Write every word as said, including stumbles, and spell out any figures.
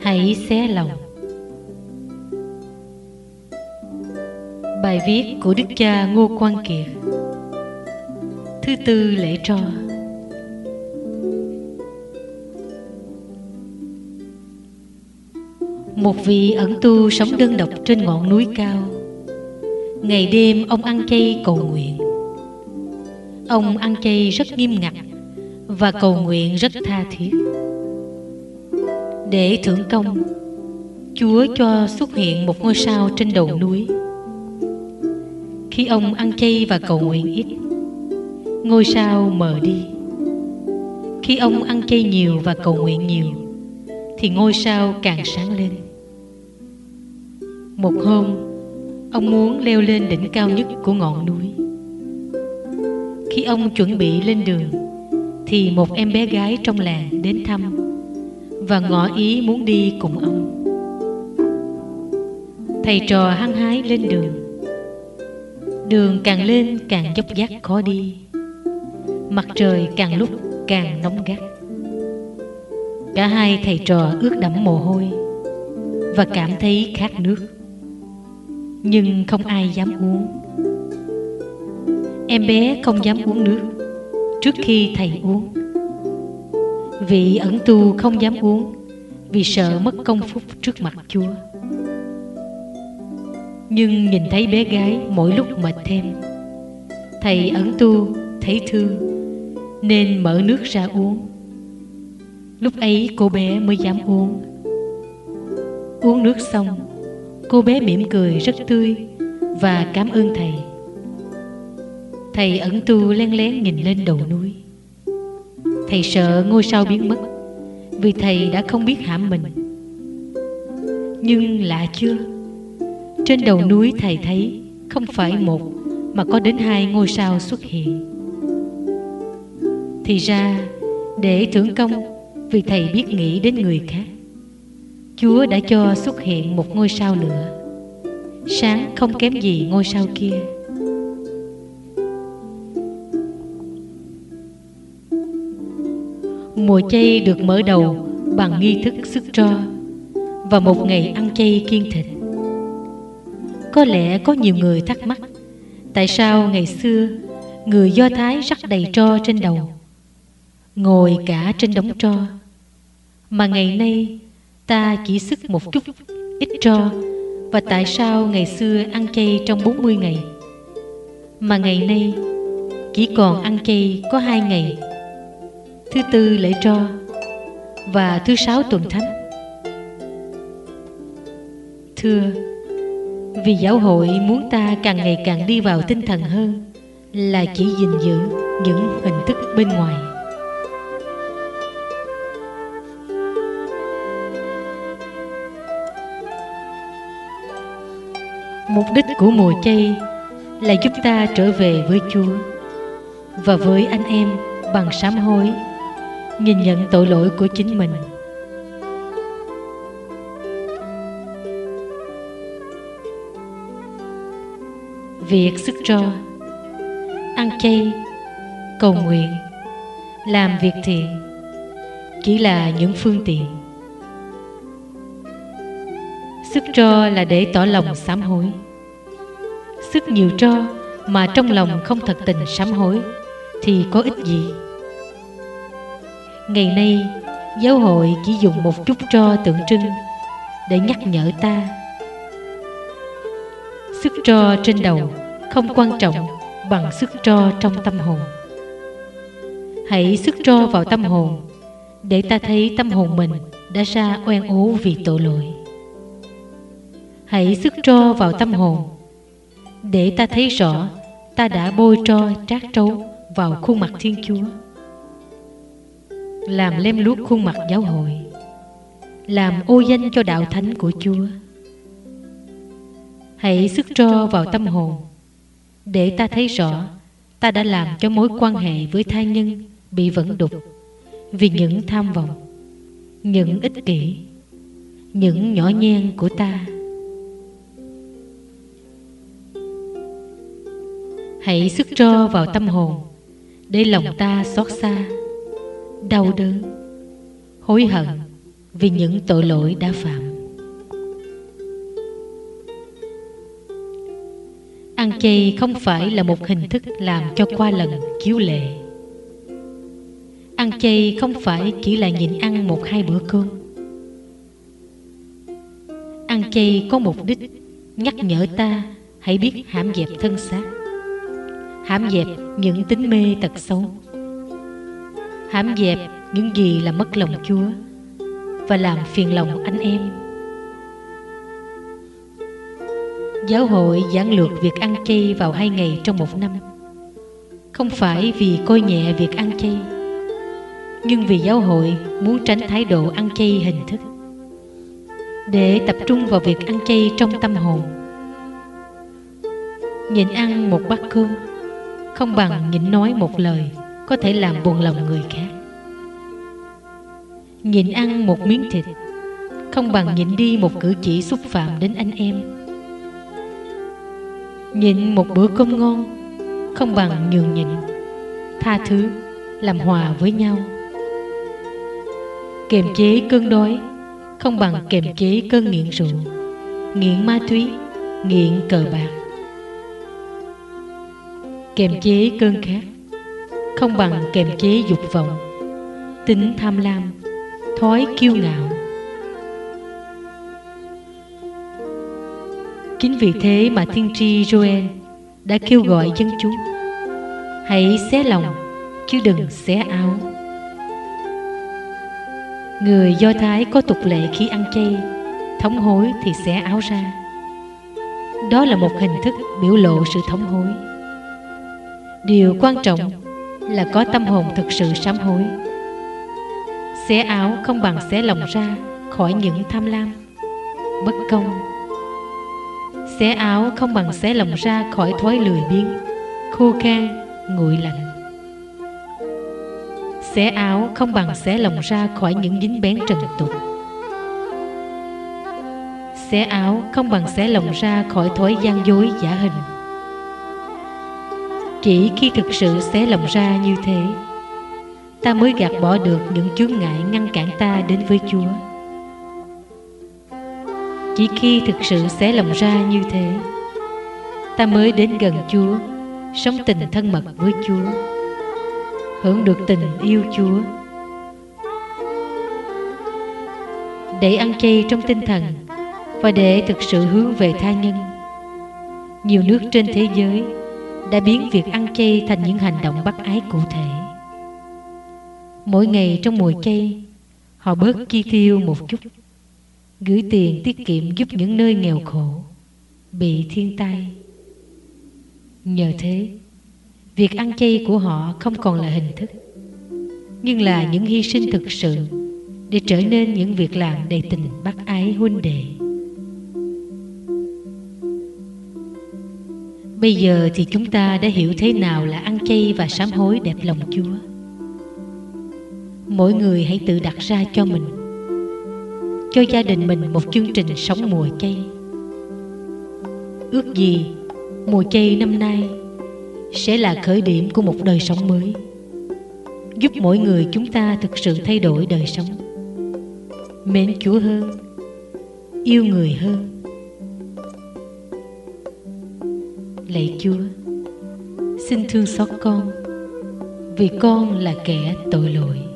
hãy xé lòng. Bài viết của Đức cha Ngô Quang Kiệt. Thứ tư lễ tro. Một vị ẩn tu sống đơn độc trên ngọn núi cao. Ngày đêm ông ăn chay cầu nguyện. Ông ăn chay rất nghiêm ngặt và cầu nguyện rất tha thiết. Để thưởng công, Chúa cho xuất hiện một ngôi sao trên đầu núi. Khi ông ăn chay và cầu nguyện ít, ngôi sao mờ đi. Khi ông ăn chay nhiều và cầu nguyện nhiều, thì ngôi sao càng sáng lên. Một hôm, ông muốn leo lên đỉnh cao nhất của ngọn núi. Khi ông chuẩn bị lên đường, thì một em bé gái trong làng đến thăm và ngỏ ý muốn đi cùng ông. Thầy trò hăng hái lên đường. Đường càng lên càng dốc dác khó đi. Mặt trời càng lúc càng nóng gắt. Cả hai thầy trò ướt đẫm mồ hôi và cảm thấy khát nước, nhưng không ai dám uống. Em bé không dám uống nước trước khi thầy uống. Vị ẩn tu không dám uống vì sợ mất công phúc trước mặt Chúa. Nhưng nhìn thấy bé gái mỗi lúc mệt thêm, thầy ẩn tu thấy thương nên mở nước ra uống. Lúc ấy cô bé mới dám uống. Uống nước xong, cô bé mỉm cười rất tươi và cảm ơn thầy. Thầy ẩn tu lén lén nhìn lên đầu núi. Thầy sợ ngôi sao biến mất vì thầy đã không biết hãm mình. Nhưng lạ chưa, trên đầu núi thầy thấy không phải một mà có đến hai ngôi sao xuất hiện. Thì ra, để thưởng công vì thầy biết nghĩ đến người khác, Chúa đã cho xuất hiện một ngôi sao nữa, sáng không kém gì ngôi sao kia. Mùa chay được mở đầu bằng nghi thức sức tro và một ngày ăn chay kiêng thịt. Có lẽ có nhiều người thắc mắc tại sao ngày xưa người Do Thái rắc đầy tro trên đầu, ngồi cả trên đống tro, mà ngày nay ta chỉ sức một chút ít tro. Và tại sao ngày xưa ăn chay trong bốn mươi ngày, mà ngày nay chỉ còn ăn chay có hai ngày, thứ tư lễ tro và thứ sáu tuần thánh? Thưa, vì giáo hội muốn ta càng ngày càng đi vào tinh thần hơn là chỉ gìn giữ những hình thức bên ngoài. Mục đích của mùa chay là giúp ta trở về với Chúa và với anh em bằng sám hối, nhìn nhận tội lỗi của chính mình. Việc sức tro, ăn chay, cầu nguyện, làm việc thiện chỉ là những phương tiện. Sức tro là để tỏ lòng sám hối. Sức nhiều tro mà trong lòng không thật tình sám hối thì có ích gì? Ngày nay, giáo hội chỉ dùng một chút tro tượng trưng để nhắc nhở ta. Sức tro trên đầu không quan trọng bằng sức tro trong tâm hồn. Hãy sức tro vào tâm hồn để ta thấy tâm hồn mình đã ra oan ố vì tội lỗi. Hãy sức tro vào tâm hồn để ta thấy rõ ta đã bôi tro trát trấu vào khuôn mặt Thiên Chúa, làm lem luốc khuôn mặt giáo hội, làm ô danh cho đạo thánh của Chúa. Hãy sức tro vào tâm hồn để ta thấy rõ ta đã làm cho mối quan hệ với tha nhân bị vẩn đục vì những tham vọng, những ích kỷ, những nhỏ nhen của ta. Hãy sức tro vào tâm hồn để lòng ta xót xa, đau đớn, hối hận vì những tội lỗi đã phạm. Ăn chay không phải là một hình thức làm cho qua lần chiếu lệ. Ăn chay không phải chỉ là nhịn ăn một hai bữa cơm. Ăn chay có mục đích nhắc nhở ta hãy biết hãm dẹp thân xác, hãm dẹp những tính mê tật xấu, hãm dẹp những gì làm mất lòng Chúa và làm phiền lòng anh em. Giáo hội giảng lược việc ăn chay vào hai ngày trong một năm, không phải vì coi nhẹ việc ăn chay, nhưng vì giáo hội muốn tránh thái độ ăn chay hình thức, để tập trung vào việc ăn chay trong tâm hồn. Nhịn ăn một bát cơm không bằng nhịn nói một lời có thể làm buồn lòng người khác. Nhịn ăn một miếng thịt không bằng nhịn đi một cử chỉ xúc phạm đến anh em. Nhịn một bữa cơm ngon không bằng nhường nhịn, tha thứ, làm hòa với nhau. Kiềm chế cơn đói không bằng kiềm chế cơn nghiện rượu, nghiện ma túy, nghiện cờ bạc. Kiềm chế cơn khát không bằng kiềm chế dục vọng, tính tham lam, thói kiêu ngạo. Chính vì thế mà tiên tri Joel đã kêu gọi dân chúng: hãy xé lòng chứ đừng xé áo. Người Do Thái có tục lệ khi ăn chay, thống hối thì xé áo ra. Đó là một hình thức biểu lộ sự thống hối. Điều quan trọng là có tâm hồn thực sự sám hối. Xé áo không bằng xé lòng ra khỏi những tham lam, bất công. Xé áo không bằng xé lòng ra khỏi thói lười biếng, khô khan, nguội lạnh. Xé áo không bằng xé lòng ra khỏi những dính bén trần tục. Xé áo không bằng xé lòng ra khỏi thói gian dối giả hình. Chỉ khi thực sự xé lòng ra như thế, ta mới gạt bỏ được những chướng ngại ngăn cản ta đến với Chúa. Chỉ khi thực sự xé lòng ra như thế, ta mới đến gần Chúa, sống tình thân mật với Chúa, hưởng được tình yêu Chúa. Để ăn chay trong tinh thần và để thực sự hướng về tha nhân, nhiều nước trên thế giới đã biến việc ăn chay thành những hành động bác ái cụ thể. Mỗi ngày trong mùa chay, họ bớt chi tiêu một chút, gửi tiền tiết kiệm giúp những nơi nghèo khổ, bị thiên tai. Nhờ thế, việc ăn chay của họ không còn là hình thức, nhưng là những hy sinh thực sự để trở nên những việc làm đầy tình bác ái huynh đệ. Bây giờ thì chúng ta đã hiểu thế nào là ăn chay và sám hối đẹp lòng Chúa. Mỗi người hãy tự đặt ra cho mình, cho gia đình mình một chương trình sống mùa chay. Ước gì mùa chay năm nay sẽ là khởi điểm của một đời sống mới, giúp mỗi người chúng ta thực sự thay đổi đời sống, mến Chúa hơn, yêu người hơn. Lạy Chúa, xin thương xót con, vì con là kẻ tội lỗi.